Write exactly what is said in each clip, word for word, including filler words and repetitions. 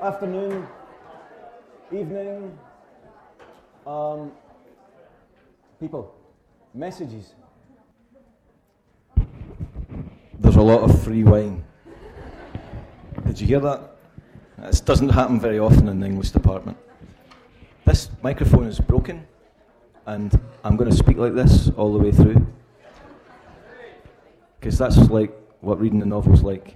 afternoon, evening, um, people, messages. There's a lot of free wine. Did you hear that? This doesn't happen very often in the English department. This microphone is broken, and I'm going to speak like this all the way through, because that's like what reading the novel's like.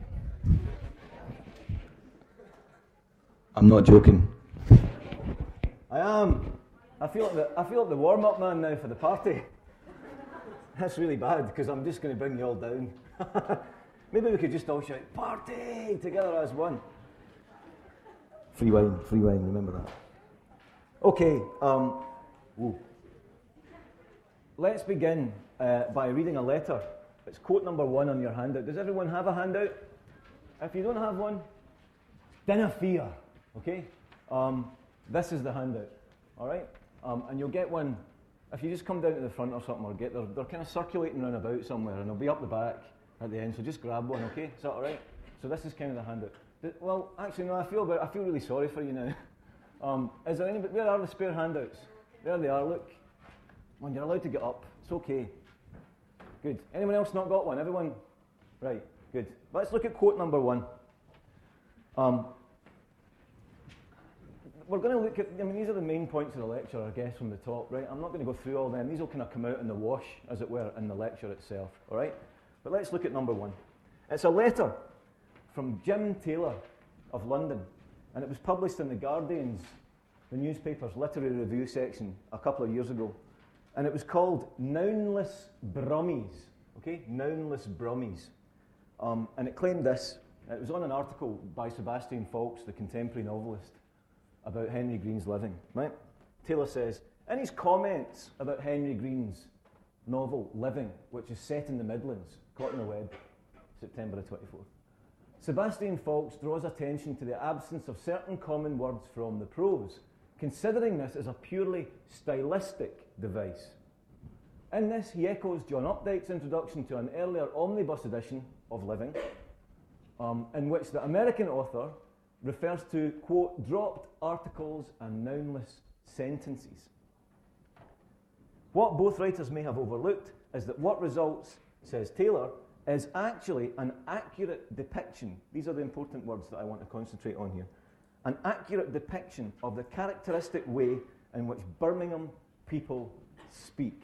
I'm not joking. I am. I feel like the, I feel like the warm-up man now for the party. That's really bad, because I'm just going to bring you all down. Maybe we could just all shout, "Party!" together as one. Free wine, free wine, remember that. Okay, um, whoa. Let's begin uh, by reading a letter. It's quote number one on your handout. Does everyone have a handout? If you don't have one, dinna fear, okay? Um, this is the handout, all right? Um, and you'll get one, if you just come down to the front or something, or get, they're, they're kind of circulating around about somewhere, and they'll be up the back at the end, so just grab one, okay? Is that all right? So this is kind of the handout. Well, actually, no, I feel about, I feel really sorry for you now. Um, is there anybody, where are the spare handouts? There they are, look. Well, you're allowed to get up. It's okay. Good. Anyone else not got one? Everyone? Right, good. Let's look at quote number one. Um, we're going to look at, I mean, these are the main points of the lecture, I guess, from the top, right? I'm not going to go through all them. These will kind of come out in the wash, as it were, in the lecture itself, all right? But let's look at number one. It's a letter from Jim Taylor of London, and it was published in The Guardian's, the newspaper's literary review section a couple of years ago. And it was called Nounless Brummies, okay? Nounless Brummies. Um, and it claimed this. It was on an article by Sebastian Faulks, the contemporary novelist, about Henry Green's Living, right? Taylor says, in his comments about Henry Green's novel Living, which is set in the Midlands, caught in the web, September the twenty-fourth, Sebastian Faulks draws attention to the absence of certain common words from the prose, considering this as a purely stylistic device. In this, he echoes John Updike's introduction to an earlier omnibus edition of Living, um, in which the American author refers to, quote, dropped articles and nounless sentences. What both writers may have overlooked is that what results, says Taylor, is actually an accurate depiction, these are the important words that I want to concentrate on here, an accurate depiction of the characteristic way in which Birmingham people speak.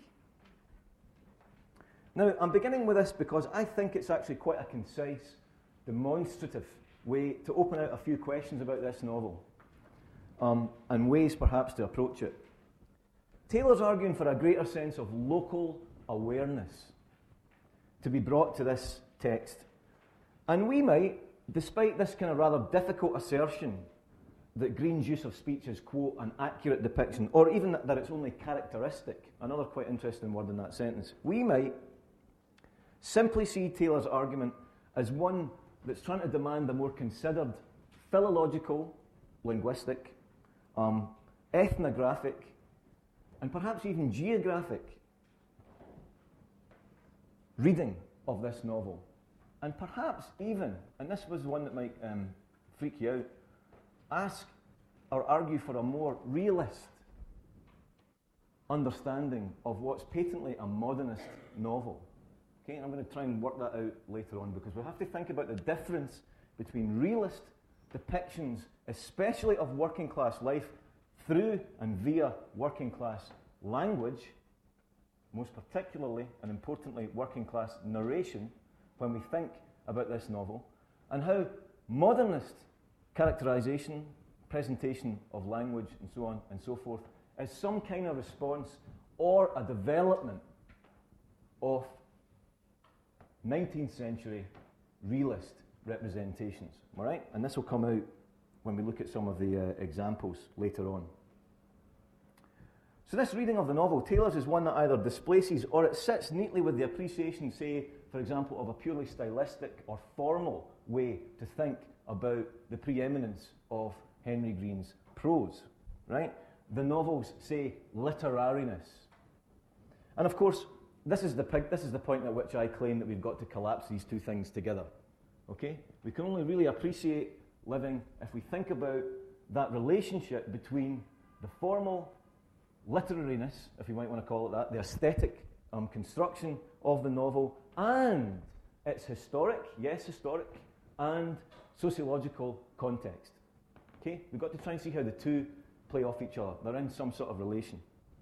Now, I'm beginning with this because I think it's actually quite a concise, demonstrative way to open out a few questions about this novel, um, and ways perhaps to approach it. Taylor's arguing for a greater sense of local awareness to be brought to this text. And we might, despite this kind of rather difficult assertion that Green's use of speech is, quote, an accurate depiction, or even that, that it's only characteristic, another quite interesting word in that sentence, we might simply see Taylor's argument as one that's trying to demand a more considered philological, linguistic, um, ethnographic, and perhaps even geographic reading of this novel. And perhaps even, and this was one that might um, freak you out, ask or argue for a more realist understanding of what's patently a modernist novel. Okay, and I'm going to try and work that out later on, because we have to think about the difference between realist depictions, especially of working class life, through and via working class language, most particularly and importantly working class narration, when we think about this novel, and how modernist characterization, presentation of language, and so on and so forth, is some kind of response or a development of nineteenth century realist representations, all right? And this will come out when we look at some of the uh, examples later on. So this reading of the novel, Taylor's, is one that either displaces or it sits neatly with the appreciation, say, for example, of a purely stylistic or formal way to think about the preeminence of Henry Green's prose, right? The novel's, say, literariness. And of course, this is the this is the point at which I claim that we've got to collapse these two things together, okay? We can only really appreciate living, if we think about that relationship between the formal literariness, if you might want to call it that, the aesthetic um, construction of the novel, and its historic, yes, historic, and sociological context. Okay? We've got to try and see how the two play off each other. They're in some sort of relation.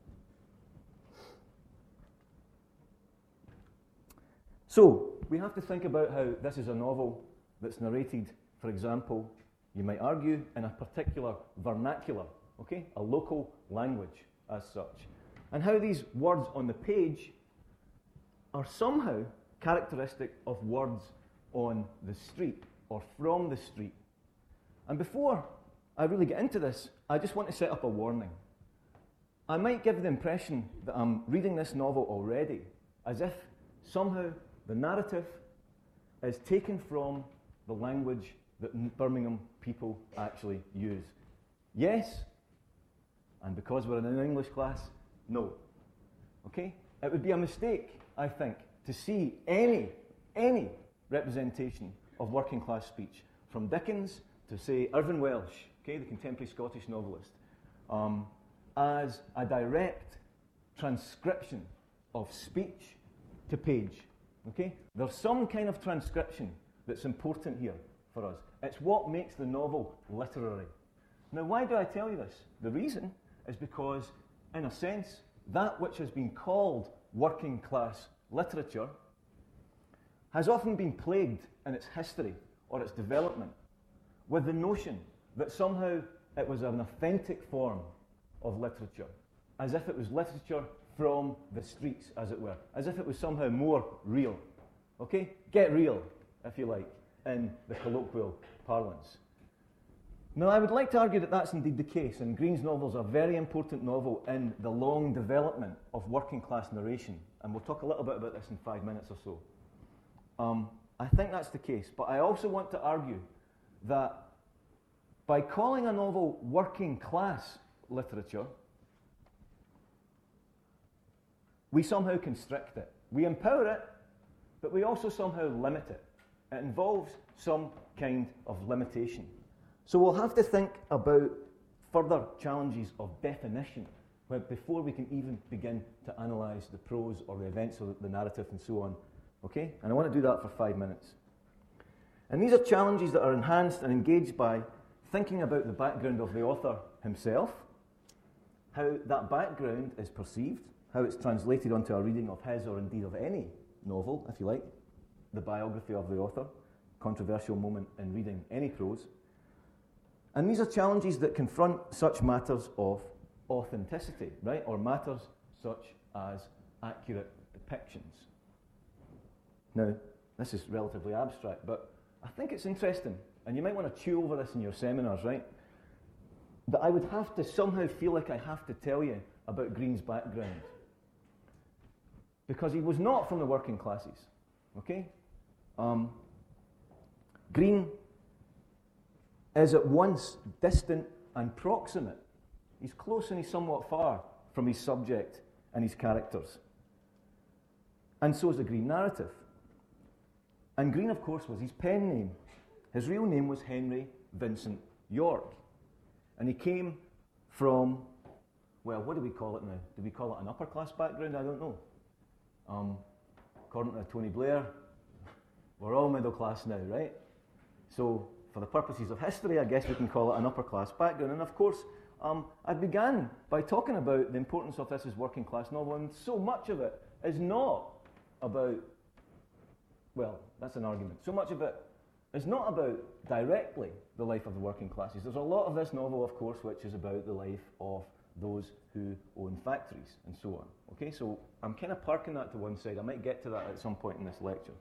So, we have to think about how this is a novel that's narrated, for example, you might argue, in a particular vernacular, okay? A local language as such. And how these words on the page are somehow characteristic of words on the street or from the street. And before I really get into this, I just want to set up a warning. I might give the impression that I'm reading this novel already as if somehow the narrative is taken from the language that Birmingham people actually use. Yes, and because we're in an English class, no. Okay? It would be a mistake, I think, to see any, any representation of working class speech, from Dickens to, say, Irvine Welsh, okay, the contemporary Scottish novelist, um, as a direct transcription of speech to page. Okay? There's some kind of transcription that's important here for us. It's what makes the novel literary. Now, why do I tell you this? The reason is because, in a sense, that which has been called working class literature has often been plagued in its history or its development with the notion that somehow it was an authentic form of literature, as if it was literature from the streets, as it were, as if it was somehow more real. Okay? Get real, if you like, in the colloquial parlance. Now, I would like to argue that that's indeed the case, and Green's novel is a very important novel in the long development of working class narration, and we'll talk a little bit about this in five minutes or so. Um, I think that's the case, but I also want to argue that by calling a novel working class literature, we somehow constrict it. We empower it, but we also somehow limit it. It involves some kind of limitation. So we'll have to think about further challenges of definition before we can even begin to analyse the prose or the events of the narrative and so on. Okay? And I want to do that for five minutes. And these are challenges that are enhanced and engaged by thinking about the background of the author himself, how that background is perceived, how it's translated onto a reading of his or indeed of any novel, if you like, the biography of the author, controversial moment in reading any prose. And these are challenges that confront such matters of authenticity, right, or matters such as accurate depictions. Now, this is relatively abstract, but I think it's interesting, and you might want to chew over this in your seminars, right, that I would have to somehow feel like I have to tell you about Green's background. Because he was not from the working classes, okay? Um, Green is at once distant and proximate. He's close and he's somewhat far from his subject and his characters. And so is the Green narrative. And Green, of course, was his pen name. His real name was Henry Vincent York. And he came from, well, what do we call it now? Do we call it an upper class background? I don't know. Um, according to Tony Blair, we're all middle class now, right? So, for the purposes of history, I guess we can call it an upper class background. And of course, um, I began by talking about the importance of this as working class novel, and so much of it is not about, well, that's an argument. So much of it is not about directly the life of the working classes. There's a lot of this novel, of course, which is about the life of those who own factories and so on. Okay, so I'm kind of parking that to one side. I might get to that at some point in this lecture.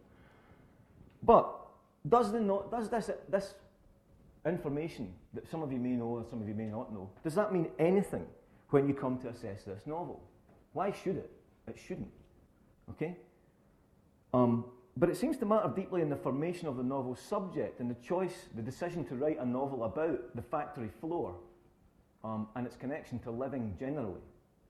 But does, the no, does this, this information that some of you may know and some of you may not know, does that mean anything when you come to assess this novel? Why should it? It shouldn't. Okay? Um, but it seems to matter deeply in the formation of the novel's subject and the choice, the decision to write a novel about the factory floor um, and its connection to living generally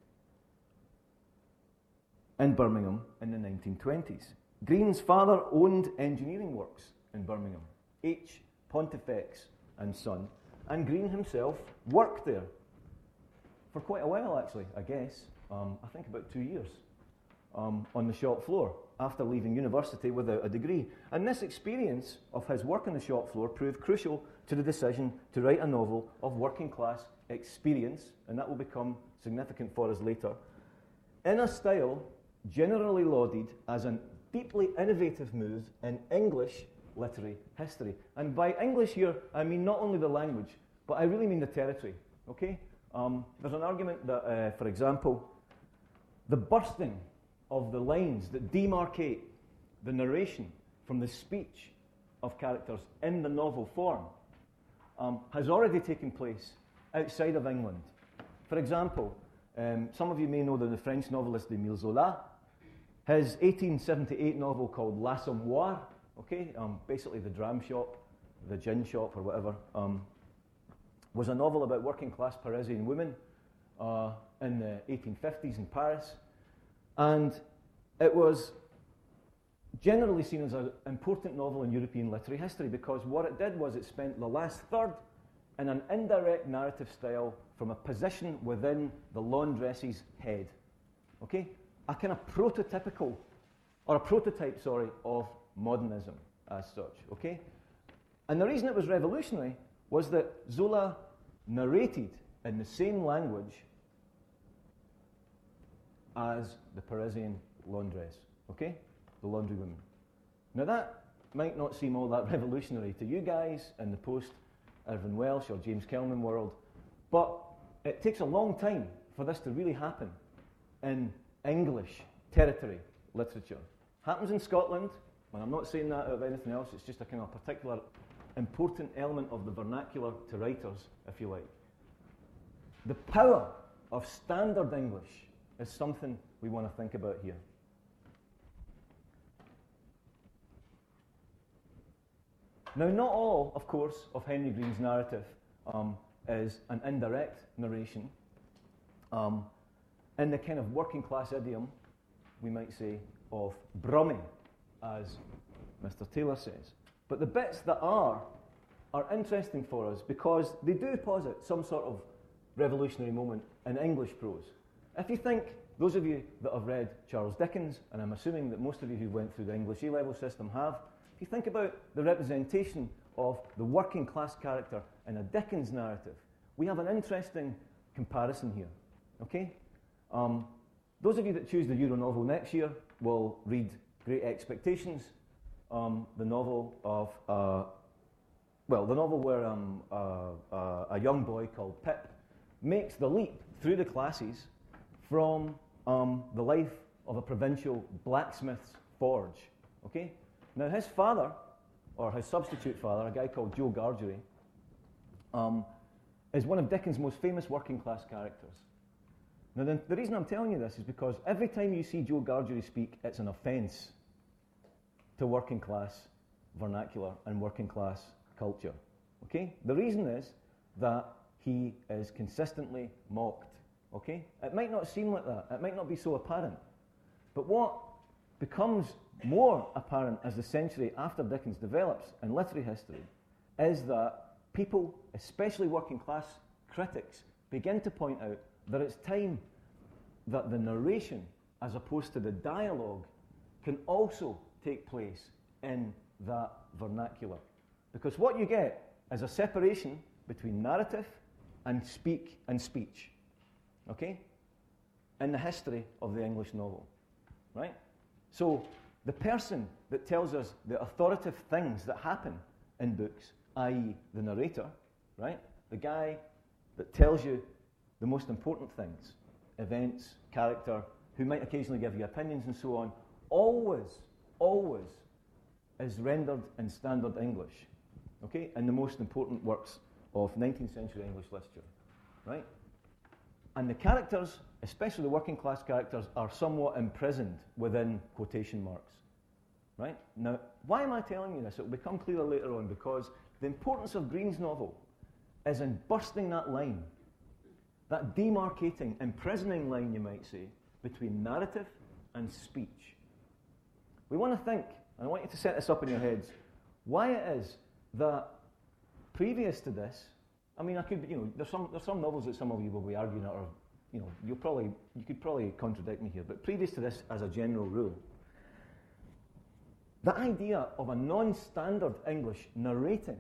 in Birmingham in the nineteen twenties. Green's father owned engineering works in Birmingham, H. Pontifex and Son. And Green himself worked there for quite a while, actually, I guess. Um, I think about two years um, on the shop floor after leaving university without a degree. And this experience of his work on the shop floor proved crucial to the decision to write a novel of working class experience, and that will become significant for us later, in a style generally lauded as a deeply innovative move in English literary history. And by English here, I mean not only the language, but I really mean the territory, okay? Um, there's an argument that, uh, for example, the bursting of the lines that demarcate the narration from the speech of characters in the novel form um, has already taken place outside of England. For example, um, some of you may know the, the French novelist Émile Zola. His eighteen seventy-eight novel called L'Assommoir, okay, um, basically the dram shop, the gin shop or whatever, um, was a novel about working class Parisian women uh, in the eighteen fifties in Paris. And it was generally seen as an important novel in European literary history because what it did was it spent the last third in an indirect narrative style from a position within the laundress's head. Okay? A kind of prototypical, or a prototype, sorry, of modernism as such. Okay? And the reason it was revolutionary was that Zola narrated in the same language as the Parisian laundress, okay? The laundry women. Now that might not seem all that revolutionary to you guys in the post-Irvine Welsh or James Kelman world, but it takes a long time for this to really happen in English territory literature. Happens in Scotland, and I'm not saying that out of anything else, it's just a kind of particular important element of the vernacular to writers, if you like. The power of standard English is something we want to think about here. Now, not all, of course, of Henry Green's narrative um, is an indirect narration. Um, in the kind of working class idiom, we might say, of brumming, as Mister Taylor says. But the bits that are, are interesting for us because they do posit some sort of revolutionary moment in English prose. If you think, those of you that have read Charles Dickens, and I'm assuming that most of you who went through the English A-level system have, if you think about the representation of the working class character in a Dickens narrative, we have an interesting comparison here, okay? Um, those of you that choose the Euro novel next year will read Great Expectations, um, the novel of, uh, well, the novel where um, uh, uh, a young boy called Pip makes the leap through the classes from um, the life of a provincial blacksmith's forge, okay? Now his father, or his substitute father, a guy called Joe Gargery, um, is one of Dickens' most famous working class characters. Now the, the reason I'm telling you this is because every time you see Joe Gargery speak, it's an offence to working class vernacular and working class culture, okay? The reason is that he is consistently mocked. Okay? It might not seem like that. It might not be so apparent. But what becomes more apparent as the century after Dickens develops in literary history is that people, especially working class critics, begin to point out that it's time that the narration, as opposed to the dialogue, can also take place in that vernacular. Because what you get is a separation between narrative and speak and speech. Okay? In the history of the English novel, right? So the person that tells us the authoritative things that happen in books, that is the narrator, right? The guy that tells you the most important things, events, character, who might occasionally give you opinions and so on, always, always is rendered in standard English, okay? In the most important works of nineteenth century English literature, right? And the characters, especially the working class characters, are somewhat imprisoned within quotation marks, right? Now, why am I telling you this? It will become clearer later on because the importance of Green's novel is in bursting that line, that demarcating, imprisoning line, you might say, between narrative and speech. We want to think, and I want you to set this up in your heads, why it is that previous to this, I mean, I could, you know, there's some there's some novels that some of you will be arguing at, or, you know, you'll probably you could probably contradict me here. But previous to this, as a general rule, the idea of a non-standard English narrating,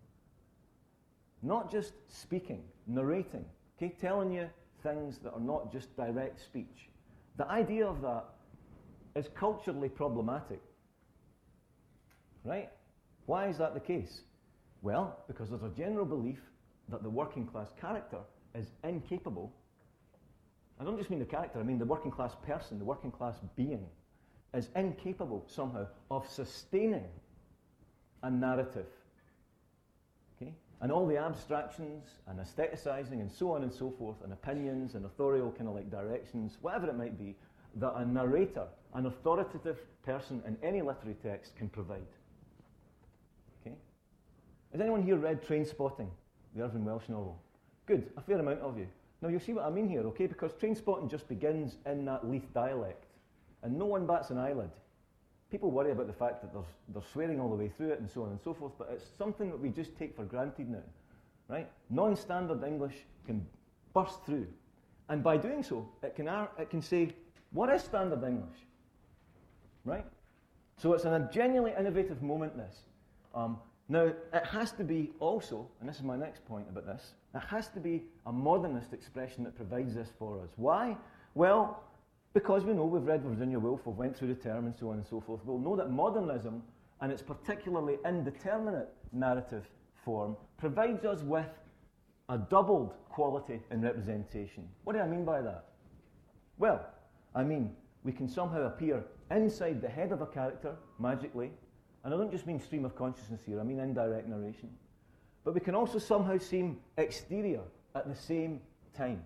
not just speaking, narrating, okay, telling you things that are not just direct speech. The idea of that is culturally problematic, right? Why is that the case? Well, because there's a general belief that the working class character is incapable. I don't just mean the character, I mean the working class person, the working class being, is incapable somehow of sustaining a narrative. Okay? And all the abstractions and aestheticizing and so on and so forth, and opinions and authorial kind of like directions, whatever it might be, that a narrator, an authoritative person in any literary text can provide. Okay? Has anyone here read Trainspotting, the Irving Welsh novel? Good, a fair amount of you. Now you'll see what I mean here, okay? Because Trainspotting just begins in that Leith dialect, and no one bats an eyelid. People worry about the fact that there's, there's swearing all the way through it and so on and so forth, but it's something that we just take for granted now, right? Non-standard English can burst through, and by doing so, it can, ar- it can say, what is standard English, right? So it's a genuinely innovative moment, this. Um, now, it has to be also, and this is my next point about this, it has to be a modernist expression that provides this for us. Why? Well, because we know, we've read Virginia Woolf, we've went through the term and so on and so forth, we'll know that modernism, and its particularly indeterminate narrative form, provides us with a doubled quality in representation. What do I mean by that? Well, I mean, we can somehow appear inside the head of a character, magically, and I don't just mean stream of consciousness here, I mean indirect narration. But we can also somehow seem exterior at the same time.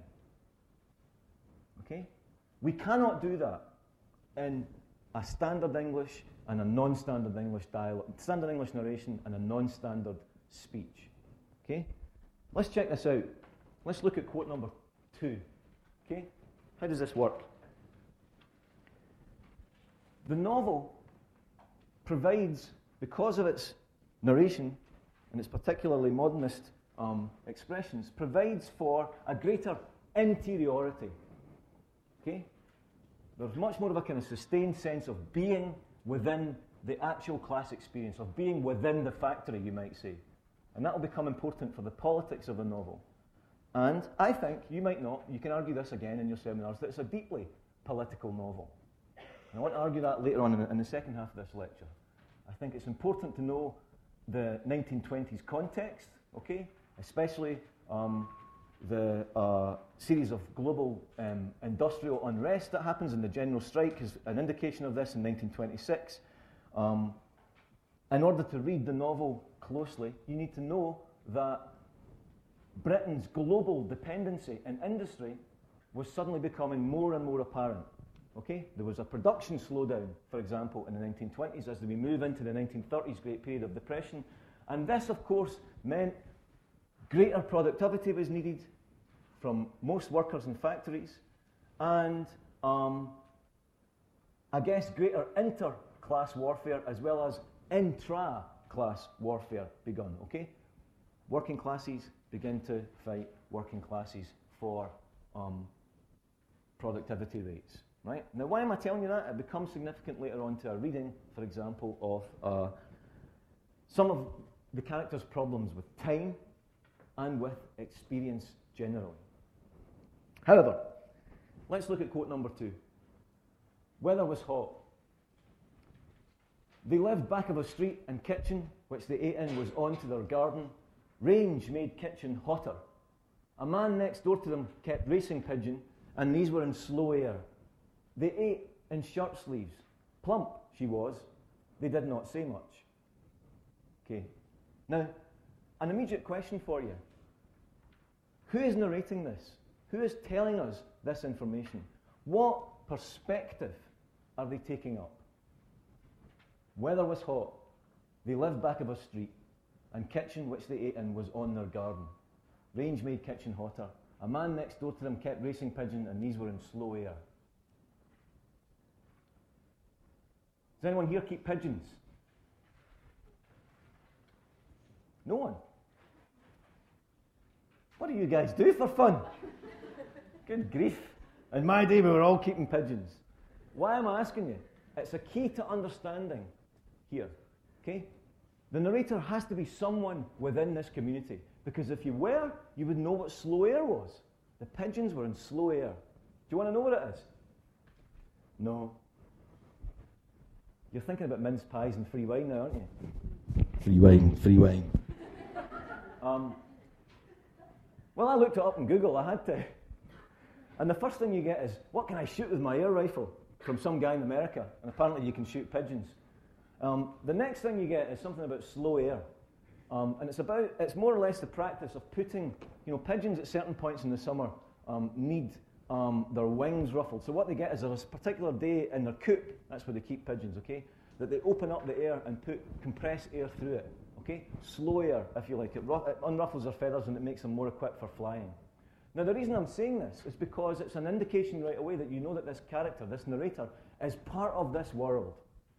Okay? We cannot do that in a standard English and a non-standard English dialogue, standard English narration and a non-standard speech. Okay? Let's check this out. Let's look at quote number two. Okay? How does this work? The novel provides, because of its narration and its particularly modernist um, expressions, provides for a greater interiority. Okay? There's much more of a kind of sustained sense of being within the actual class experience, of being within the factory, you might say. And that will become important for the politics of the novel. And I think, you might not, you can argue this again in your seminars, that it's a deeply political novel. And I want to argue that later on in the, in the second half of this lecture. I think it's important to know the nineteen twenties context, okay, especially um, the uh, series of global um, industrial unrest that happens, and the general strike is an indication of this in nineteen twenty-six. Um, in order to read the novel closely, you need to know that Britain's global dependency in industry was suddenly becoming more and more apparent. Okay? There was a production slowdown, for example, in the nineteen twenties as we move into the nineteen thirties, great period of depression. And this, of course, meant greater productivity was needed from most workers in factories, and um, I guess greater inter-class warfare as well as intra-class warfare begun. Okay? Working classes begin to fight working classes for um, productivity rates. Right? Now, why am I telling you that? It becomes significant later on to our reading, for example, of uh, some of the characters' problems with time and with experience generally. However, let's look at quote number two. Weather was hot. They lived back of a street, and kitchen, which they ate in, was on to their garden. Range made kitchen hotter. A man next door to them kept racing pigeon, and these were in slow air. They ate in shirt sleeves. Plump she was. They did not say much. Okay. Now, an immediate question for you. Who is narrating this? Who is telling us this information? What perspective are they taking up? Weather was hot. They lived back of a street, and kitchen which they ate in was on their garden. Range made kitchen hotter. A man next door to them kept racing pigeon, and these were in slow air. Does anyone here keep pigeons? No one. What do you guys do for fun? Good grief. In my day, we were all keeping pigeons. Why am I asking you? It's a key to understanding here, okay? The narrator has to be someone within this community, because if you were, you would know what slow air was. The pigeons were in slow air. Do you want to know what it is? No. You're thinking about mince pies and free wine now, aren't you? Free wine, free wine. Um, well, I looked it up on Google, I had to. And the first thing you get is, what can I shoot with my air rifle? From some guy in America. And apparently you can shoot pigeons. Um, the next thing you get is something about slow air. Um, and it's about, it's more or less the practice of putting, you know, pigeons at certain points in the summer um, need um, their wings ruffled. So what they get is there's a particular day in their coop, that's where they keep pigeons, okay, that they open up the air and put compressed air through it, okay? Slow air, if you like. It, ru- it unruffles their feathers and it makes them more equipped for flying. Now, the reason I'm saying this is because it's an indication right away that you know that this character, this narrator, is part of this world.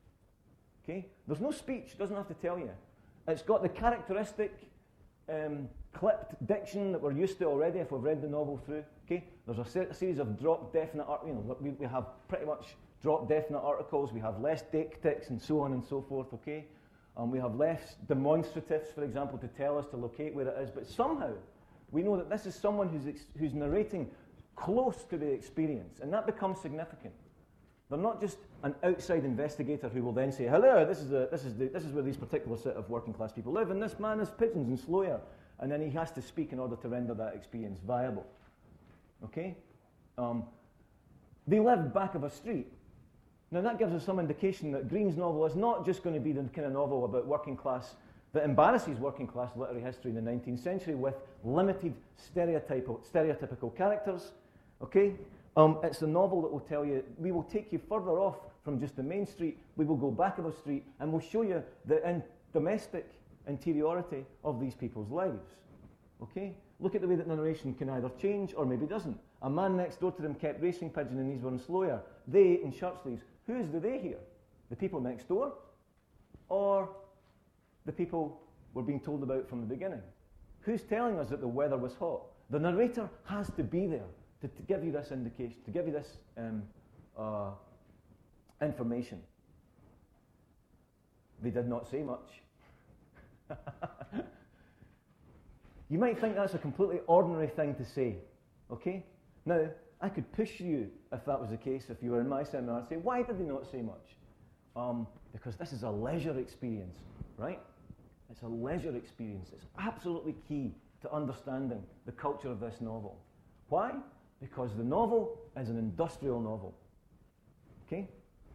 Okay? There's no speech, it doesn't have to tell you. It's got the characteristic um, clipped diction that we're used to already if we've read the novel through. Okay? There's a, se- a series of drop definite, ar- you know, we, we have pretty much drop definite articles, we have less deictics and so on and so forth, okay? Um, we have less demonstratives, for example, to tell us to locate where it is, but somehow we know that this is someone who's, ex- who's narrating close to the experience, and that becomes significant. They're not just an outside investigator who will then say, hello, this is, a, this is, the, this is where these particular set of working class people live, and this man has pigeons in slow air, and then he has to speak in order to render that experience viable. Okay? Um, they live back of a street. Now that gives us some indication that Green's novel is not just going to be the kind of novel about working class that embarrasses working class literary history in the nineteenth century with limited stereotypical, stereotypical characters, okay? Um, it's a novel that will tell you, we will take you further off from just the main street, we will go back of a street, and we'll show you the in domestic interiority of these people's lives, okay? Look at the way that the narration can either change or maybe doesn't. A man next door to them kept racing pigeon and these were in slow air. They, in shirt sleeves, who's the they here? The people next door? Or the people we're being told about from the beginning? Who's telling us that the weather was hot? The narrator has to be there to, to give you this indication, to give you this um, uh, information. They did not say much. You might think that's a completely ordinary thing to say, okay? Now, I could push you, if that was the case, if you were in my seminar, and say, why did they not say much? Um, because this is a leisure experience, right? It's a leisure experience. It's absolutely key to understanding the culture of this novel. Why? Because the novel is an industrial novel. Okay?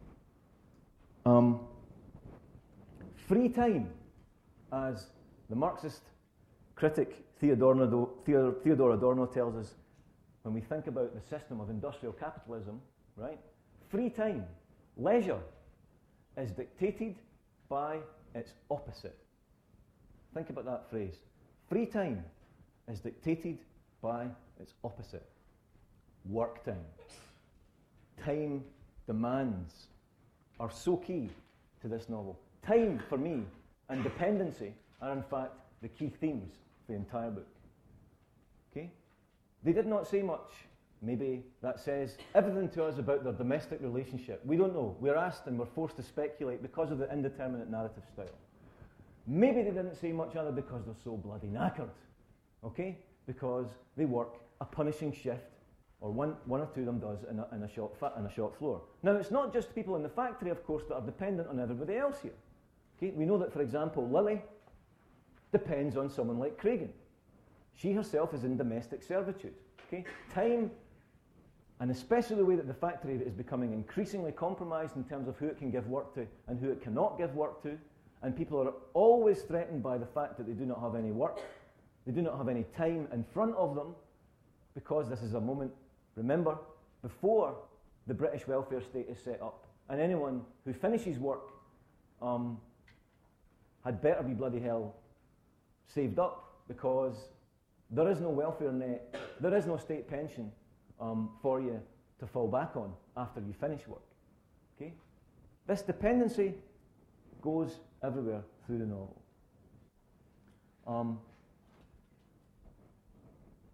Um, free time, as the Marxist critic Theodore Adorno, Theodore Adorno tells us, when we think about the system of industrial capitalism, right? Free time, leisure, is dictated by its opposite. Think about that phrase. Free time is dictated by its opposite. Work time. Time demands are so key to this novel. Time, for me, and dependency are in fact the key themes for the entire book. Okay? They did not say much. Maybe that says everything to us about their domestic relationship. We don't know. We're asked and we're forced to speculate because of the indeterminate narrative style. Maybe they didn't say much other because they're so bloody knackered, okay? Because they work a punishing shift, or one, one or two of them does, in a, in, a shop fa- in a shop floor. Now, it's not just people in the factory, of course, that are dependent on everybody else here. Okay? We know that, for example, Lily depends on someone like Cragen. She herself is in domestic servitude. Okay? Time, and especially the way that the factory is becoming increasingly compromised in terms of who it can give work to and who it cannot give work to, and people are always threatened by the fact that they do not have any work, they do not have any time in front of them, because this is a moment, remember, before the British welfare state is set up, and anyone who finishes work um, had better be bloody hell saved up, because there is no welfare net, there is no state pension um, for you to fall back on after you finish work. Okay? This dependency goes everywhere through the novel. Um,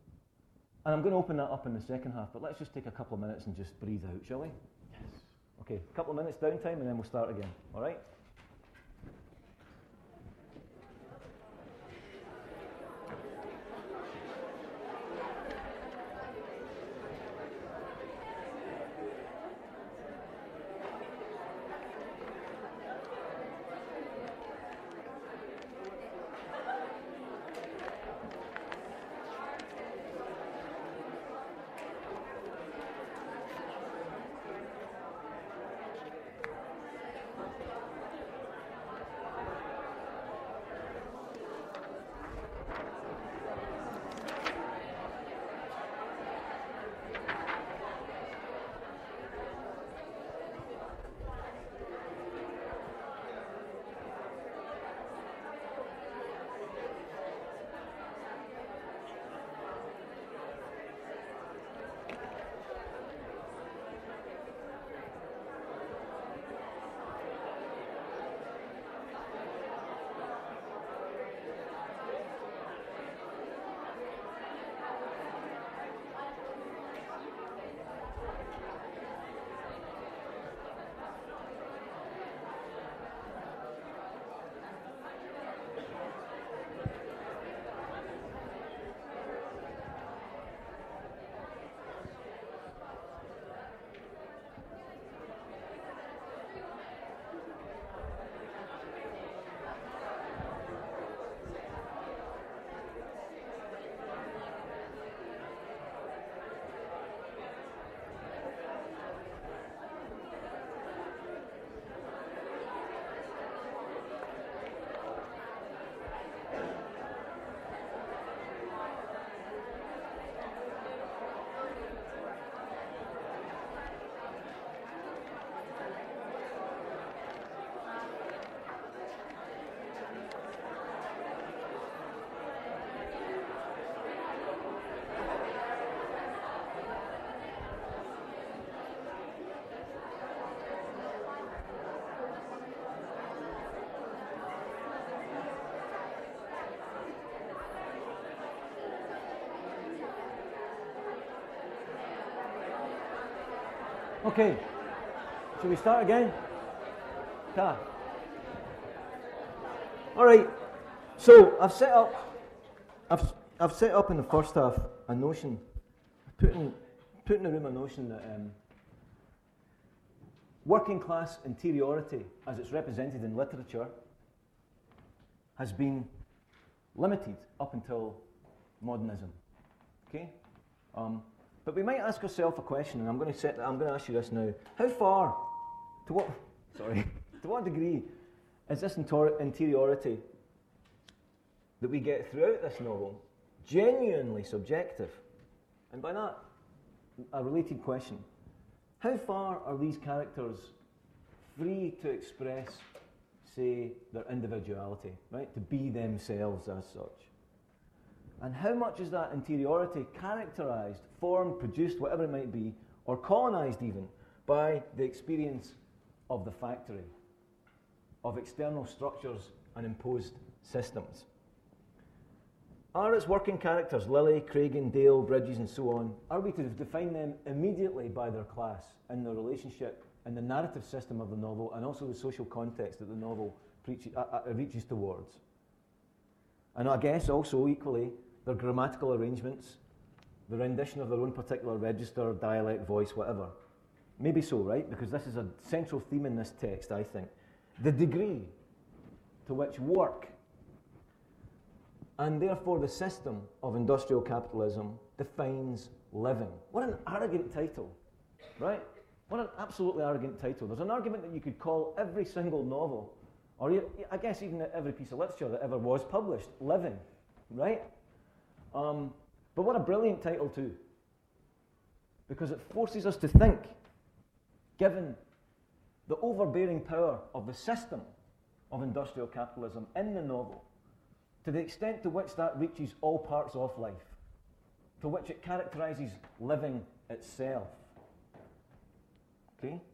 And I'm going to open that up in the second half, but let's just take a couple of minutes and just breathe out, shall we? Yes. Okay, a couple of minutes downtime and then we'll start again, all right? Okay, shall we start again? Ta. All right. So I've set up, I've I've set up in the first half a notion, put in put in the room a notion that um, working class interiority, as it's represented in literature, has been limited up until modernism. Okay. Um, But we might ask ourselves a question, and I'm going to set. I'm going to ask you this now: how far, to what, sorry, to what degree, is this intor- interiority that we get throughout this novel genuinely subjective? And by that, a related question: how far are these characters free to express, say, their individuality, right, to be themselves as such? And how much is that interiority characterised, formed, produced, whatever it might be, or colonised even, by the experience of the factory, of external structures and imposed systems? Are its working characters, Lily, Cragen, Dale, Bridges and so on, are we to define them immediately by their class and their relationship and the narrative system of the novel and also the social context that the novel preaches, uh, uh, reaches towards? And I guess also equally their grammatical arrangements, the rendition of their own particular register, dialect, voice, whatever. Maybe so, right? Because this is a central theme in this text, I think. The degree to which work, and therefore the system of industrial capitalism, defines living. What an arrogant title, right? What an absolutely arrogant title. There's an argument that you could call every single novel, or I guess even every piece of literature that ever was published, living, right? Um, but what a brilliant title too, because it forces us to think, given the overbearing power of the system of industrial capitalism in the novel, to the extent to which that reaches all parts of life, to which it characterises living itself. Okay?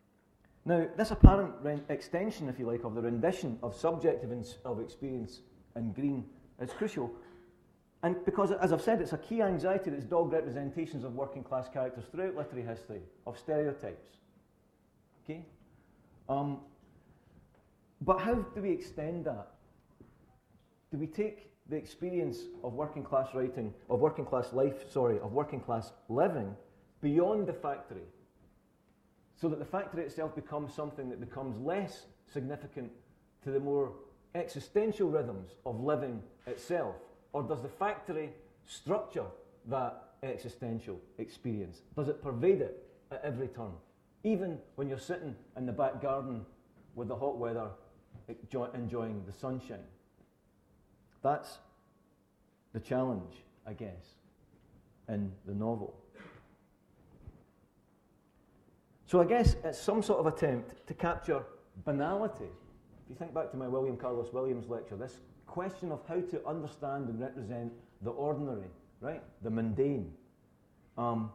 Now, this apparent ren- extension, if you like, of the rendition of subjective ins- of experience and green is crucial. And because, as I've said, it's a key anxiety that's dogged representations of working class characters throughout literary history, of stereotypes. Okay? Um, but how do we extend that? Do we take the experience of working class writing, of working class life, sorry, of working class living beyond the factory, so that the factory itself becomes something that becomes less significant to the more existential rhythms of living itself? Or does the factory structure that existential experience? Does it pervade it at every turn? Even when you're sitting in the back garden with the hot weather, enjoying the sunshine. That's the challenge, I guess, in the novel. So I guess it's some sort of attempt to capture banality. If you think back to my William Carlos Williams lecture, this question of how to understand and represent the ordinary, right? The mundane. Um,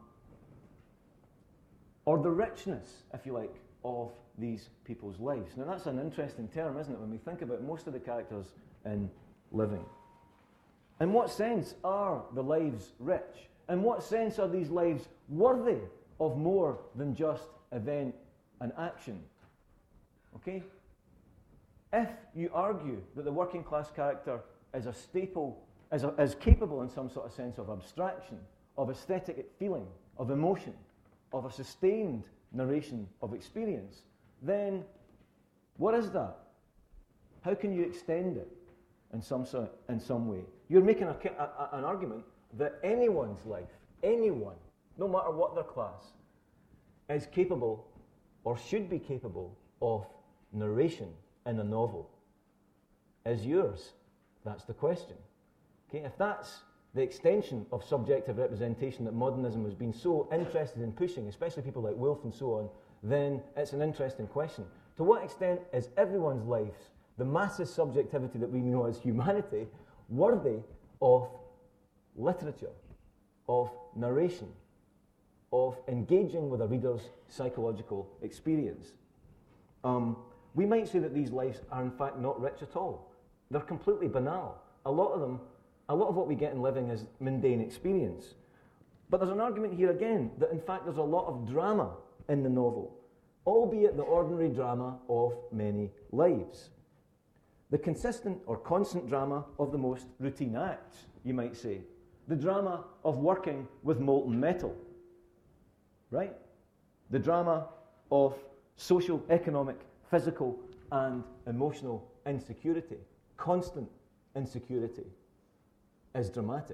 or the richness, if you like, of these people's lives. Now that's an interesting term, isn't it, when we think about most of the characters in Living. In what sense are the lives rich? In what sense are these lives worthy of more than just event and action? Okay? If you argue that the working class character is a staple, is, a, is capable in some sort of sense of abstraction, of aesthetic feeling, of emotion, of a sustained narration of experience, then what is that? How can you extend it in some, so, in some way? You're making a, a, an argument that anyone's life, anyone, no matter what their class, is capable or should be capable of narration in a novel. Is yours? That's the question. Okay, if that's the extension of subjective representation that modernism has been so interested in pushing, especially people like Woolf and so on, then it's an interesting question. To what extent is everyone's lives, the massive subjectivity that we know as humanity, worthy of literature, of narration, of engaging with a reader's psychological experience? Um, we might say that these lives are in fact not rich at all. They're completely banal. A lot of them, a lot of what we get in Living is mundane experience. But there's an argument here again that in fact there's a lot of drama in the novel, albeit the ordinary drama of many lives. The consistent or constant drama of the most routine acts, you might say. The drama of working with molten metal, right? The drama of social, economic, physical and emotional insecurity, constant insecurity, is dramatic.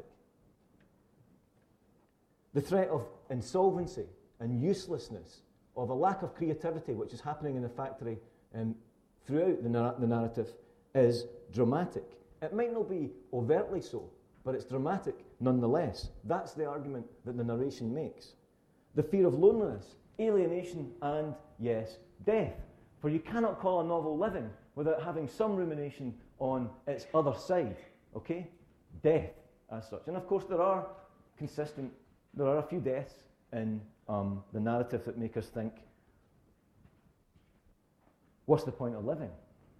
The threat of insolvency and uselessness, of a lack of creativity which is happening in the factory um, throughout the, nar- the narrative, is dramatic. It might not be overtly so, but it's dramatic nonetheless. That's the argument that the narration makes. The fear of loneliness, alienation and, yes, death. For you cannot call a novel living without having some rumination on its other side, okay? Death, as such. And of course there are consistent, there are a few deaths in um, the narrative that make us think, what's the point of living?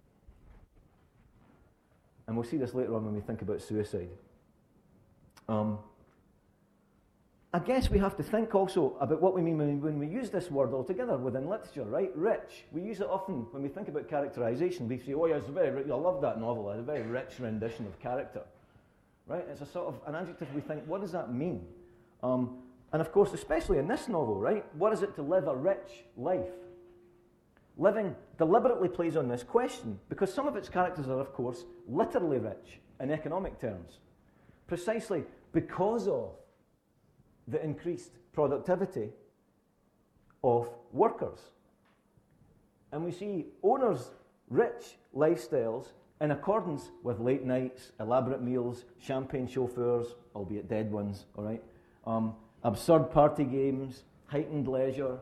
And we'll see this later on when we think about suicide. Um, I guess we have to think also about what we mean when we, when we use this word altogether within literature, right? Rich. We use it often when we think about characterization. We say, oh yeah, it's very rich. I love that novel. It's a very rich rendition of character. Right? It's a sort of an adjective we think, what does that mean? Um, and of course, especially in this novel, right? What is it to live a rich life? Living deliberately plays on this question because some of its characters are, of course, literally rich in economic terms, precisely because of the increased productivity of workers. And we see owners' rich lifestyles in accordance with late nights, elaborate meals, champagne chauffeurs, albeit dead ones, all right, um, absurd party games, heightened leisure.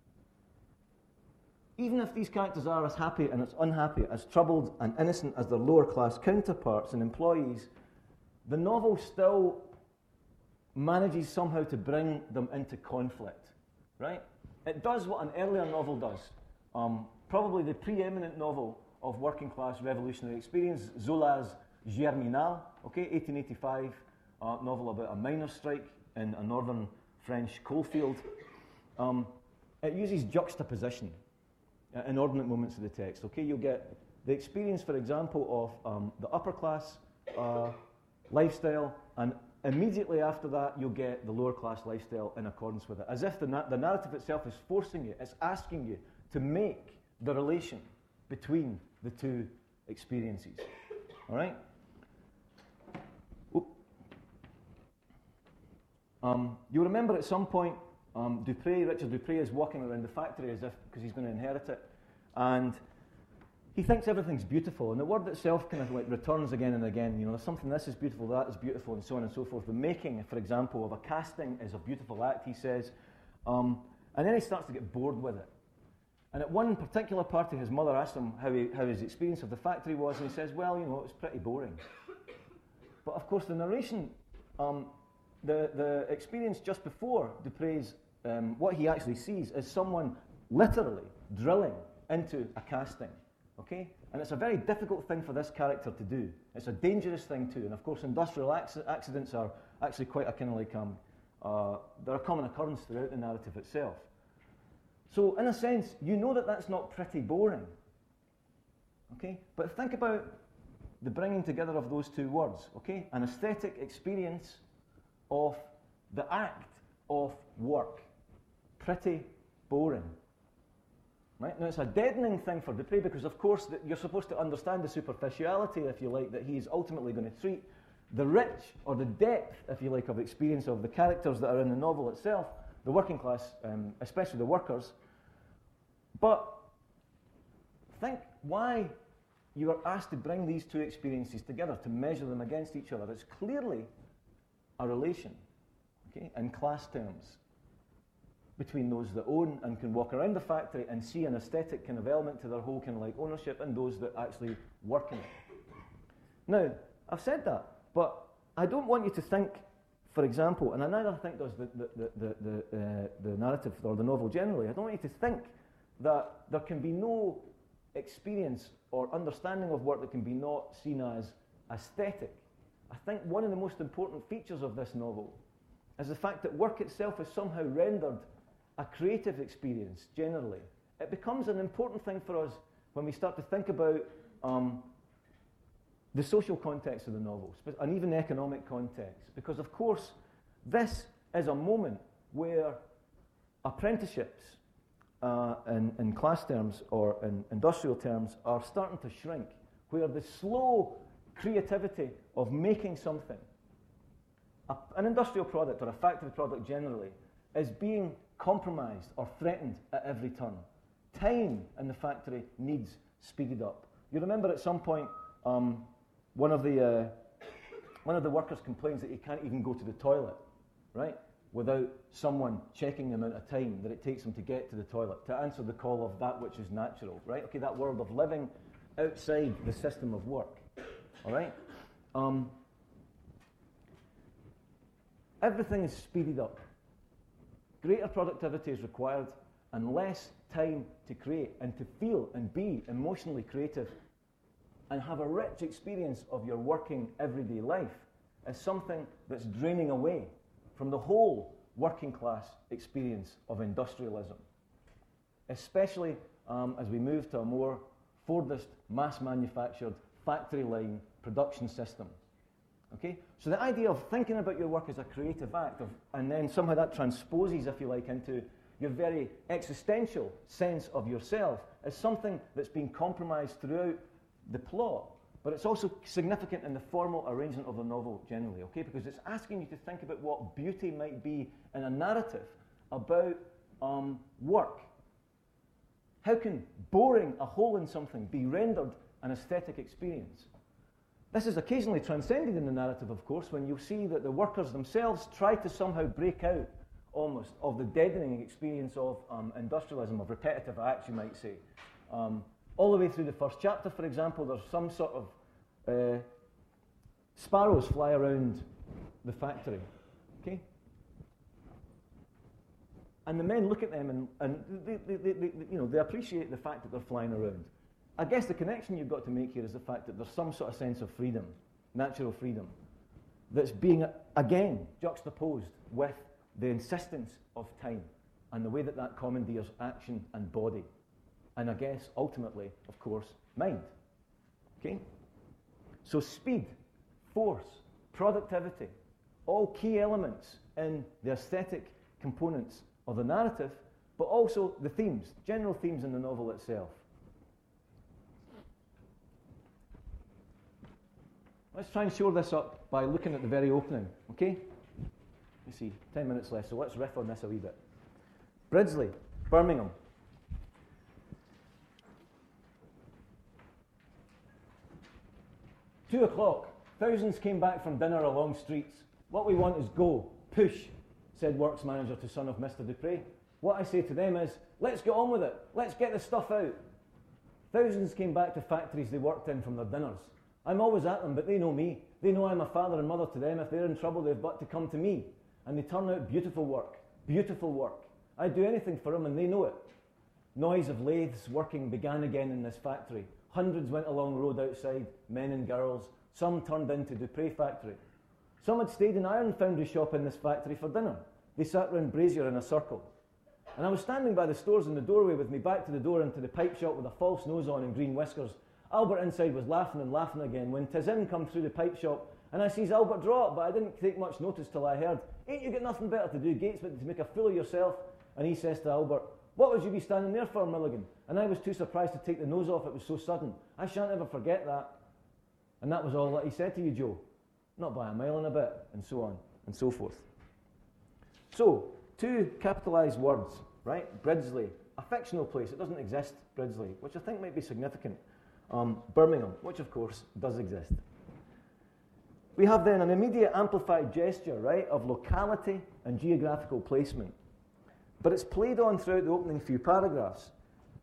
Even if these characters are as happy and as unhappy, as troubled and innocent as their lower class counterparts and employees, the novel still manages somehow to bring them into conflict, right? It does what an earlier novel does, um, probably the preeminent novel of working class revolutionary experience, Zola's Germinal, okay, eighteen eighty-five, uh, novel about a miners' strike in a northern French coalfield. Um, it uses juxtaposition uh, in ordinate moments of the text. Okay, you'll get the experience, for example, of um, the upper class uh, lifestyle, and immediately after that, you'll get the lower class lifestyle in accordance with it, as if the, na- the narrative itself is forcing you, it's asking you to make the relation between the two experiences. All right? Oop. Um, you'll remember at some point, um, Dupré, Richard Dupré, is walking around the factory as if, because he's going to inherit it, and he thinks everything's beautiful, and the word itself kind of like returns again and again. You know, something, this is beautiful, that is beautiful, and so on and so forth. The making, for example, of a casting is a beautiful act, he says. Um, and then he starts to get bored with it. And at one particular party, his mother asked him how, he, how his experience of the factory was, and he says, well, you know, it was pretty boring. But of course, the narration, um, the, the experience just before Dupré's, um, what he actually sees is someone literally drilling into a casting. Okay? And it's a very difficult thing for this character to do. It's a dangerous thing too. And of course, industrial acc- accidents are actually quite a kind of like, um, uh, they're a common occurrence throughout the narrative itself. So in a sense, you know that that's not pretty boring. Okay? But think about the bringing together of those two words. Okay? An aesthetic experience of the act of work. Pretty boring. Right? Now, it's a deadening thing for Dupré because, of course, that you're supposed to understand the superficiality, if you like, that he's ultimately going to treat, the rich, or the depth, if you like, of experience of the characters that are in the novel itself, the working class, um, especially the workers. But think why you are asked to bring these two experiences together, to measure them against each other. It's clearly a relation, okay, in class terms, between those that own and can walk around the factory and see an aesthetic kind of element to their whole kind of like ownership, and those that actually work in it. Now, I've said that, but I don't want you to think, for example, and I neither think does the, the, the, the, the, uh, the narrative or the novel generally, I don't want you to think that there can be no experience or understanding of work that can be not seen as aesthetic. I think one of the most important features of this novel is the fact that work itself is somehow rendered a creative experience, generally. It becomes an important thing for us when we start to think about um, the social context of the novel, and even the economic context. Because, of course, this is a moment where apprenticeships, uh, in, in class terms or in industrial terms, are starting to shrink, where the slow creativity of making something, a, an industrial product or a factory product generally, is being compromised or threatened at every turn. Time in the factory needs speeded up. You remember at some point, um, one of the uh, one of the workers complains that he can't even go to the toilet, right, without someone checking the amount of time that it takes him to get to the toilet, to answer the call of that which is natural, right? Okay, that world of living outside the system of work, all right? Um, everything is speeded up. Greater productivity is required and less time to create and to feel and be emotionally creative and have a rich experience of your working everyday life is something that's draining away from the whole working class experience of industrialism, especially um, as we move to a more Fordist, mass-manufactured, factory line production system. Okay? So the idea of thinking about your work as a creative act, of, and then somehow that transposes, if you like, into your very existential sense of yourself, is something that's been compromised throughout the plot. But it's also significant in the formal arrangement of the novel generally, okay? Because it's asking you to think about what beauty might be in a narrative about um, work. How can boring a hole in something be rendered an aesthetic experience? This is occasionally transcended in the narrative, of course, when you see that the workers themselves try to somehow break out, almost, of the deadening experience of um, industrialism, of repetitive acts, you might say. Um, all the way through the first chapter, for example, there's some sort of uh, sparrows fly around the factory, okay? And the men look at them and, and they, they, they, they, you know, they appreciate the fact that they're flying around. I guess the connection you've got to make here is the fact that there's some sort of sense of freedom natural freedom that's being, again, juxtaposed with the insistence of time and the way that that commandeers action and body. And I guess, ultimately, of course, mind. Okay? So speed, force, productivity, all key elements in the aesthetic components of the narrative, but also the themes, general themes in the novel itself. Let's try and shore this up by looking at the very opening, okay? You see, ten minutes left, so let's riff on this a wee bit. Bridsley, Birmingham. Two o'clock. Thousands came back from dinner along streets. What we want is go, push, said works manager to son of Mister Dupre. What I say to them is, let's get on with it. Let's get the stuff out. Thousands came back to factories they worked in from their dinners. I'm always at them, but they know me. They know I'm a father and mother to them. If they're in trouble, they've got to come to me. And they turn out beautiful work, beautiful work. I'd do anything for them, and they know it. Noise of lathes working began again in this factory. Hundreds went along the road outside, men and girls. Some turned into Dupre factory. Some had stayed in Iron Foundry shop in this factory for dinner. They sat round brazier in a circle. And I was standing by the stores in the doorway with me back to the door into the pipe shop with a false nose on and green whiskers. Albert inside was laughing and laughing again when Tizin come through the pipe shop, and I sees Albert draw up, but I didn't take much notice till I heard, ain't you got nothing better to do, Gates, but to make a fool of yourself? And he says to Albert, what would you be standing there for, Milligan? And I was too surprised to take the nose off, it was so sudden. I shan't ever forget that. And that was all that he said to you, Joe. Not by a mile and a bit, and so on, and so forth. So, two capitalised words, right? Bridsley, a fictional place, it doesn't exist, Bridsley, which I think might be significant. Um, Birmingham, which of course does exist. We have then an immediate amplified gesture, right, of locality and geographical placement. But it's played on throughout the opening few paragraphs.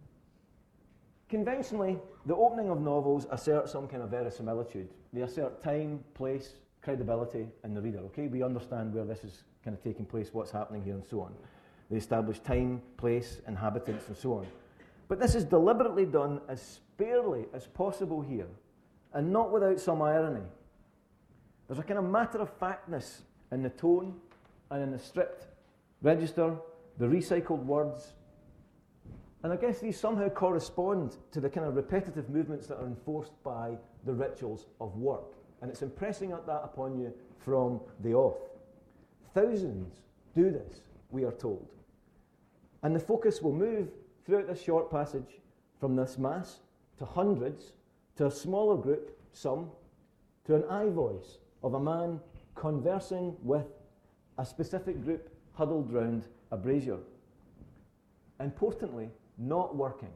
Conventionally, the opening of novels assert some kind of verisimilitude. They assert time, place, credibility in the reader, okay? We understand where this is kind of taking place, what's happening here, and so on. They establish time, place, inhabitants, and so on. But this is deliberately done as sparely as possible here, and not without some irony. There's a kind of matter-of-factness in the tone and in the stripped register, the recycled words. And I guess these somehow correspond to the kind of repetitive movements that are enforced by the rituals of work. And it's impressing that upon you from the off. Thousands do this, we are told. And the focus will move throughout this short passage from this mass to hundreds, to a smaller group, some, to an I voice of a man conversing with a specific group huddled round a brazier. Importantly, not working.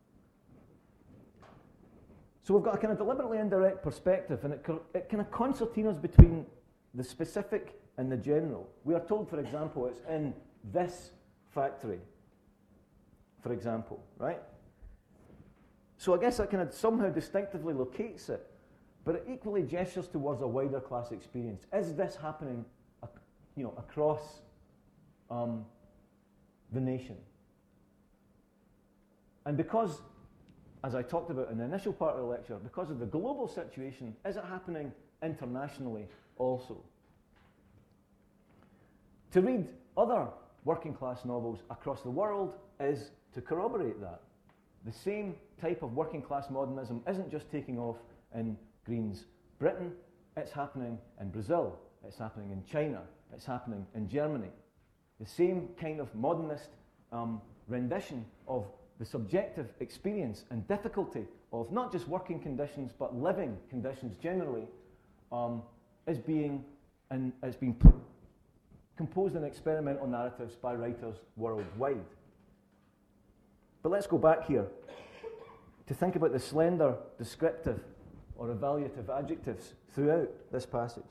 So we've got a kind of deliberately indirect perspective, and it, it kind of concertinas between the specific and the general. We are told, for example, it's in this factory, for example, right? So I guess that kind of somehow distinctively locates it, but it equally gestures towards a wider class experience. Is this happening, you know, across um, the nation? And because, as I talked about in the initial part of the lecture, because of the global situation, is it happening internationally also? To read other working class novels across the world is to corroborate that. The same type of working class modernism isn't just taking off in Green's Britain, it's happening in Brazil, it's happening in China, it's happening in Germany. The same kind of modernist um, rendition of the subjective experience and difficulty of not just working conditions but living conditions generally um, is being and is being p- composed in experimental narratives by writers worldwide. But let's go back here to think about the slender descriptive or evaluative adjectives throughout this passage.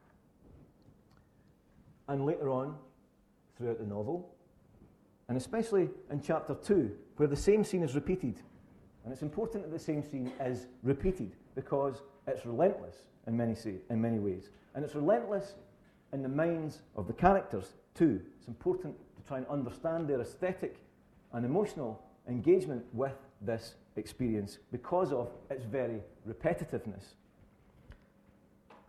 And later on, throughout the novel, and especially in chapter two, where the same scene is repeated. And it's important that the same scene is repeated because it's relentless in many, say, in many ways. And it's relentless in the minds of the characters too. It's important to try and understand their aesthetic and emotional engagement with this experience because of its very repetitiveness.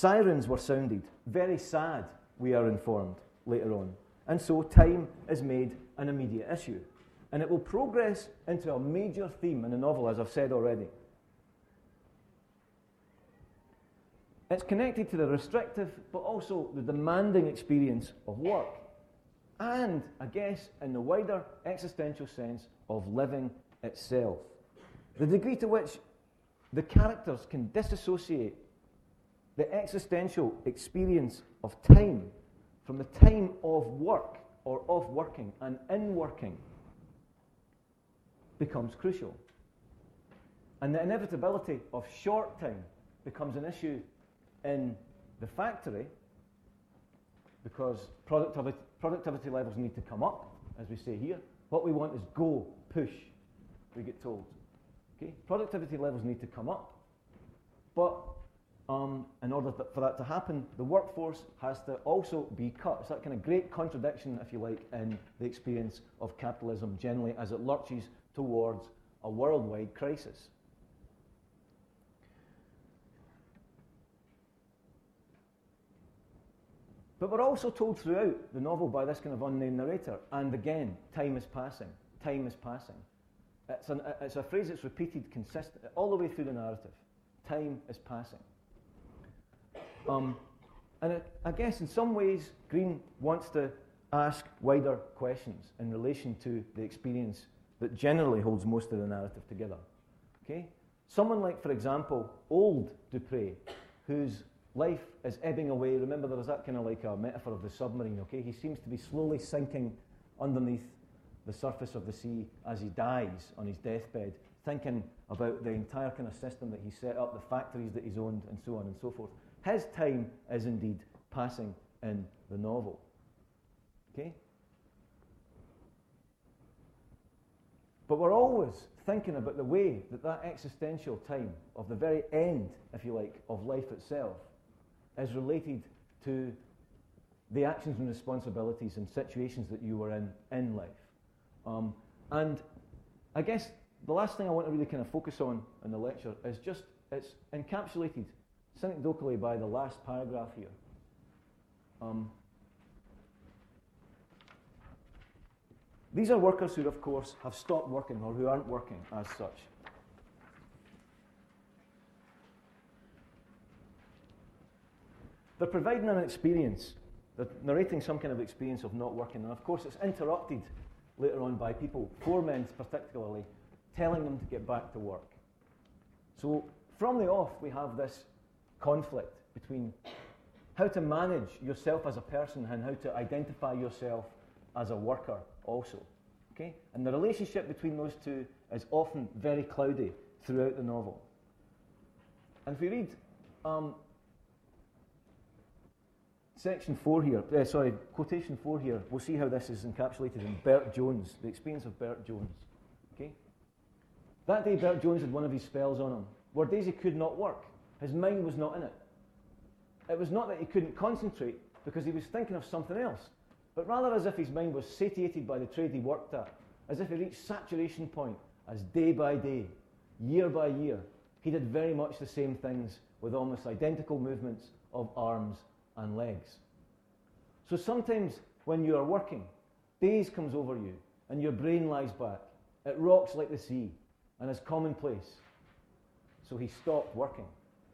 Sirens were sounded. Very sad, we are informed later on. And so time is made an immediate issue. And it will progress into a major theme in the novel, as I've said already. It's connected to the restrictive, but also the demanding experience of work. And, I guess, in the wider existential sense of living itself. The degree to which the characters can disassociate the existential experience of time from the time of work, or of working, and in working, becomes crucial. And the inevitability of short time becomes an issue in the factory, because productivity, productivity levels need to come up, as we say here. What we want is go, push, we get told. Okay? Productivity levels need to come up, but um, in order th- for that to happen, the workforce has to also be cut. It's that kind of great contradiction, if you like, in the experience of capitalism generally as it lurches towards a worldwide crisis. But we're also told throughout the novel by this kind of unnamed narrator, and again, time is passing, time is passing. It's, an, it's a phrase that's repeated consistent all the way through the narrative. Time is passing. Um, and it, I guess in some ways, Green wants to ask wider questions in relation to the experience that generally holds most of the narrative together. Okay? Someone like, for example, old Dupré, whose life is ebbing away. Remember, there was that kind of like a metaphor of the submarine, okay? He seems to be slowly sinking underneath the surface of the sea as he dies on his deathbed, thinking about the entire kind of system that he set up, the factories that he's owned, and so on and so forth. His time is indeed passing in the novel. Okay? But we're always thinking about the way that that existential time of the very end, if you like, of life itself is related to the actions and responsibilities and situations that you were in in life. Um, and I guess the last thing I want to really kind of focus on in the lecture is just, it's encapsulated synecdochally by the last paragraph here. Um, these are workers who, of course, have stopped working or who aren't working as such. They're providing an experience, they're narrating some kind of experience of not working, and of course it's interrupted later on by people, four men particularly, telling them to get back to work. So from the off we have this conflict between how to manage yourself as a person and how to identify yourself as a worker also. Okay? And the relationship between those two is often very cloudy throughout the novel. And if we read um, section four here, uh, sorry, quotation four here, we'll see how this is encapsulated in Bert Jones, the experience of Bert Jones. Okay? That day Bert Jones had one of his spells on him, where days he could not work. His mind was not in it. It was not that he couldn't concentrate because he was thinking of something else, but rather as if his mind was satiated by the trade he worked at, as if he reached saturation point, as day by day, year by year, he did very much the same things with almost identical movements of arms and legs. So sometimes when you are working, days comes over you and your brain lies back. It rocks like the sea and is commonplace. So he stopped working.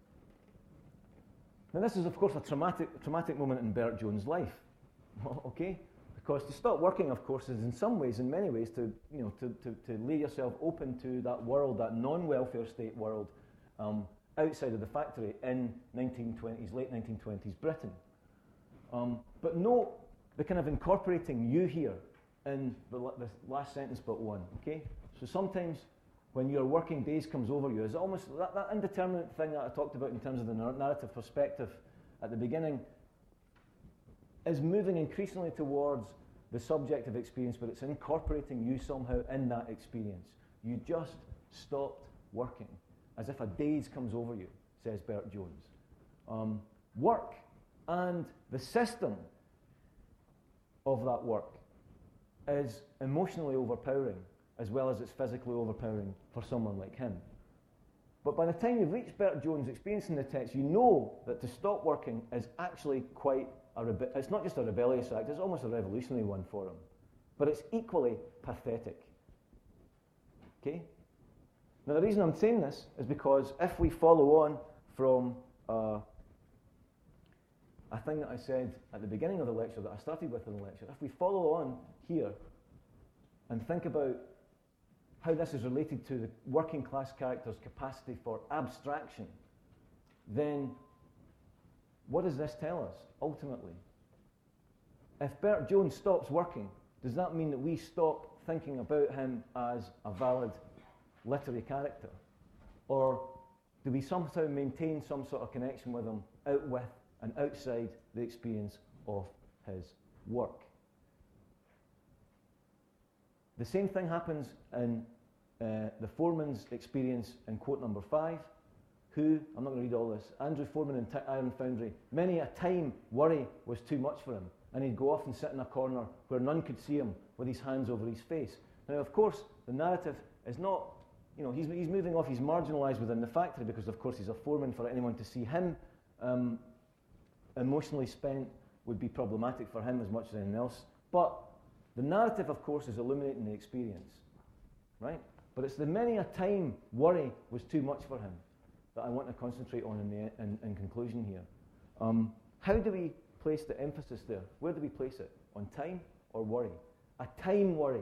Now this is of course a traumatic, traumatic moment in Bert Jones' life. Okay? Because to stop working, of course, is in some ways, in many ways, to you know, to, to, to lay yourself open to that world, that non-welfare state world, um, outside of the factory in nineteen twenties, late nineteen twenties Britain. Um, but note the kind of incorporating you here in the, the last sentence but one. Okay? So sometimes when your working days comes over you, is almost that, that indeterminate thing that I talked about in terms of the narrative perspective at the beginning, is moving increasingly towards the subjective experience, but it's incorporating you somehow in that experience. You just stopped working, as if a daze comes over you, says Bert Jones. Um, work and the system of that work is emotionally overpowering, as well as it's physically overpowering for someone like him. But by the time you've reached Bert Jones experiencing the text, you know that to stop working is actually quite a rebe- it's not just a rebellious act, it's almost a revolutionary one for him. But it's equally pathetic. Okay? Now the reason I'm saying this is because if we follow on from uh, a thing that I said at the beginning of the lecture, that I started with in the lecture, if we follow on here and think about how this is related to the working class character's capacity for abstraction, then what does this tell us, ultimately? If Bert Jones stops working, does that mean that we stop thinking about him as a valid literary character? Or do we somehow maintain some sort of connection with him out with and outside the experience of his work? The same thing happens in uh, the Foreman's experience in quote number five, who, I'm not going to read all this, Andrew Foreman in T- Iron Foundry, many a time worry was too much for him, and he'd go off and sit in a corner where none could see him with his hands over his face. Now, of course, the narrative is not, you know, he's, he's moving off, he's marginalised within the factory because, of course, he's a foreman. For anyone to see him um, emotionally spent would be problematic for him as much as anything else. But the narrative, of course, is illuminating the experience, right? But it's the many a time worry was too much for him that I want to concentrate on in, the, in, in conclusion here. Um, how do we place the emphasis there? Where do we place it? On time or worry? A time worry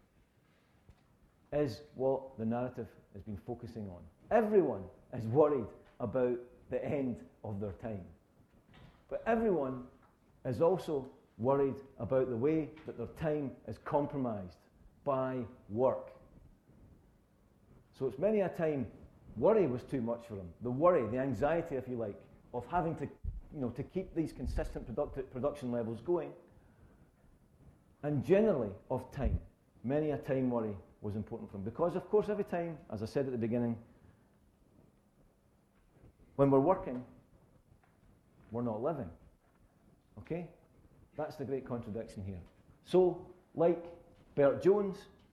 is what the narrative has been focusing on. Everyone is worried about the end of their time. But everyone is also worried about the way that their time is compromised by work. So it's many a time worry was too much for him. The worry, the anxiety, if you like, of having to, you know, to keep these consistent productive production levels going, and generally of time. Many a time worry was important for him. Because, of course, every time, as I said at the beginning, when we're working, we're not living. Okay? That's the great contradiction here. So, like Bert Jones,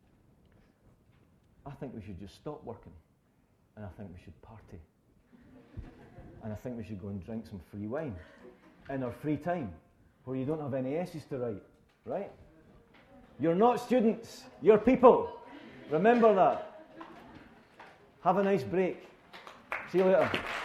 I think we should just stop working. And I think we should party. And I think we should go and drink some free wine in our free time, where you don't have any essays to write, right? You're not students, you're people. Remember that. Have a nice break. See you later.